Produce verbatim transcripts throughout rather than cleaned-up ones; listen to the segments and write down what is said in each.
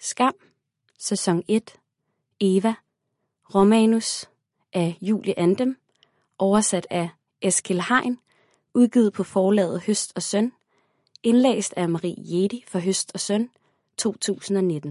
Skam, sæson et, Eva, Romanus af Julie Andem, oversat af Eskil Hein, udgivet på forlaget Høst og Søn, indlæst af Marie Jedi for Høst og Søn, to tusind nitten.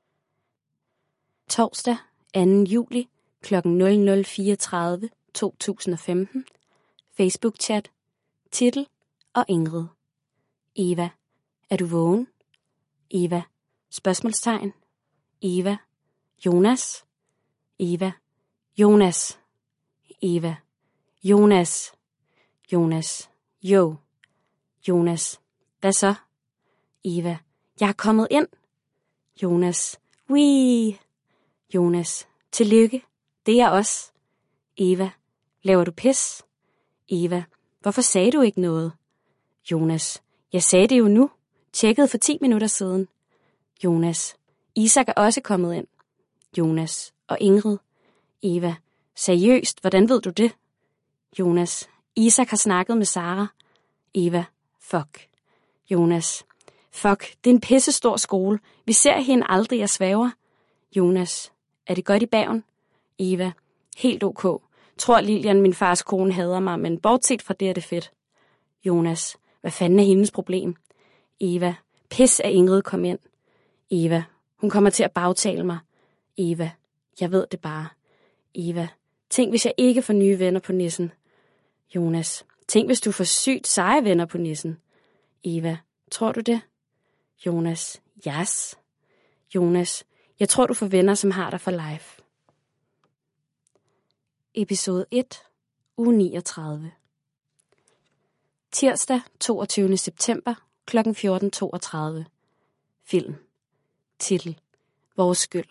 Torsdag anden juli klokken nul nul fireogtredive to tusind femten. Facebook-chat. Titel og Ingrid. Eva, er du vågen? Eva, spørgsmålstegn. Eva, Jonas. Eva, Jonas. Eva, Jonas. Jonas, jo. Jonas, hvad så? Eva, jeg er kommet ind. Jonas, wii. Jonas, tillykke, det er jeg også. Eva, laver du pis? Eva, hvorfor sagde du ikke noget? Jonas, jeg sagde det jo nu. Tjekkede for ti minutter siden. Jonas, Isak er også kommet ind. Jonas og Ingrid. Eva, seriøst, hvordan ved du det? Jonas, Isak har snakket med Sara. Eva, fuck. Jonas, fuck, det er en pisse stor skole. Vi ser hende aldrig, jeg svæver. Jonas, er det godt i Bergen? Eva, helt ok. Tror Lilian, min fars kone, hader mig, men bortset fra det er det fedt. Jonas, hvad fanden er hendes problem? Eva, pis at Ingrid kom ind. Eva, hun kommer til at bagtale mig. Eva, jeg ved det bare. Eva, tænk hvis jeg ikke får nye venner på nissen. Jonas, tænk hvis du får sygt seje venner på nissen. Eva, tror du det? Jonas, yes. Jonas, jeg tror du får venner, som har dig for life. Episode et, uge niogtredive. Tirsdag toogtyvende september klokken fjorten toogtredive. Film. Titel: Vores skyld.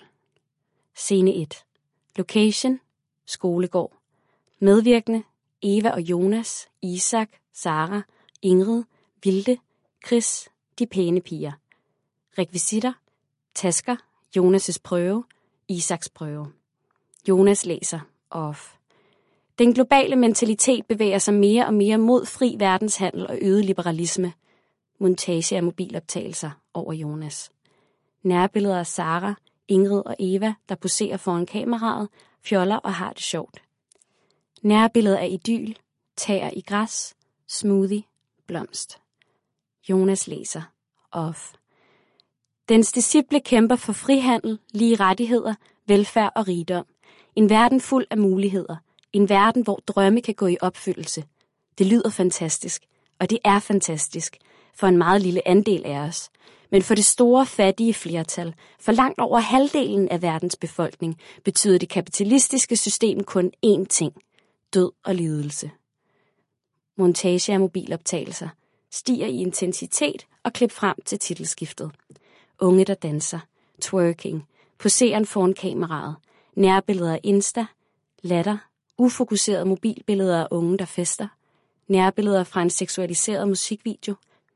Scene et. Location: skolegård. Medvirkende: Eva og Jonas, Isak, Sara, Ingrid, Vilde, Chris, de pæne piger. Rekvisitter: tasker, Jonas' prøve, Isaks prøve. Jonas læser off. Den globale mentalitet bevæger sig mere og mere mod fri verdenshandel og øget liberalisme. Montage af mobiloptagelser over Jonas. Nærbilleder af Sara, Ingrid og Eva, der poserer foran kameraet, fjoller og har det sjovt. Nærbilleder af idyl, tager i græs, smoothie, blomst. Jonas læser off. Dens disciple kæmper for frihandel, lige rettigheder, velfærd og rigdom. En verden fuld af muligheder. En verden, hvor drømme kan gå i opfyldelse. Det lyder fantastisk, og det er fantastisk, for en meget lille andel af os. Men for det store, fattige flertal, for langt over halvdelen af verdens befolkning, betyder det kapitalistiske system kun én ting: død og lidelse. Montage af mobiloptagelser stiger i intensitet og klip frem til titelskiftet. Unge, der danser, twerking, poseren foran kameraet, nærbilleder af Insta, latter, ufokuserede mobilbilleder af unge, der fester, nærbilleder fra en seksualiseret musikvideo,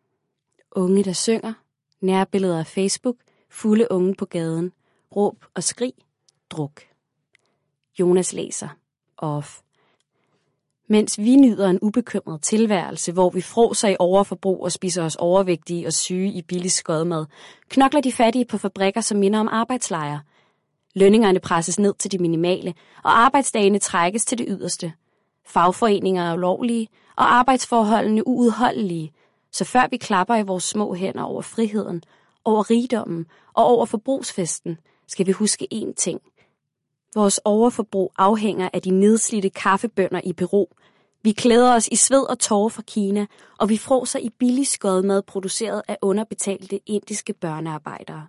unge, der synger, nærbilleder af Facebook, fulde unge på gaden, råb og skrig, druk. Jonas læser off. Mens vi nyder en ubekymret tilværelse, hvor vi fråser i overforbrug og spiser os overvægtige og syge i billig skodmad, knokler de fattige på fabrikker, som minder om arbejdslejre. Lønningerne presses ned til det minimale, og arbejdsdagene trækkes til det yderste. Fagforeninger er ulovlige, og arbejdsforholdene uudholdelige, så før vi klapper i vores små hænder over friheden, over rigdommen og over forbrugsfesten, skal vi huske én ting. Vores overforbrug afhænger af de nedslidte kaffebønner i Peru. Vi klæder os i sved og tårer fra Kina, og vi fråser i billig skodmad produceret af underbetalte indiske børnearbejdere.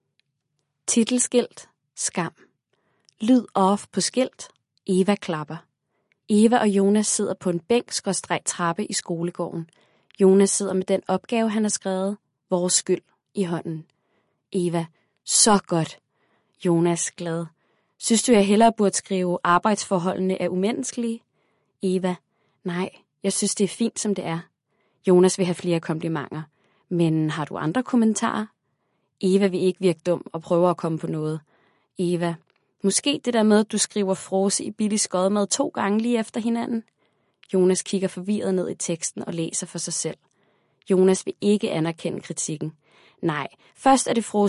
Titelskilt: Skam. Lyd off på skilt: Eva klapper. Eva og Jonas sidder på en bænk skråstreg trappe i skolegården. Jonas sidder med den opgave, han har skrevet, Vores skyld, i hånden. Eva: så godt. Jonas glad: synes du, jeg hellere burde skrive, arbejdsforholdene er umenneskelige? Eva: nej, jeg synes, det er fint, som det er. Jonas vil have flere komplimenter. Men har du andre kommentarer? Eva vil ikke virke dum og prøver at komme på noget. Eva: måske det der med, at du skriver frose i billig skodmad to gange lige efter hinanden? Jonas kigger forvirret ned i teksten og læser for sig selv. Jonas vil ikke anerkende kritikken. Nej, først er det frose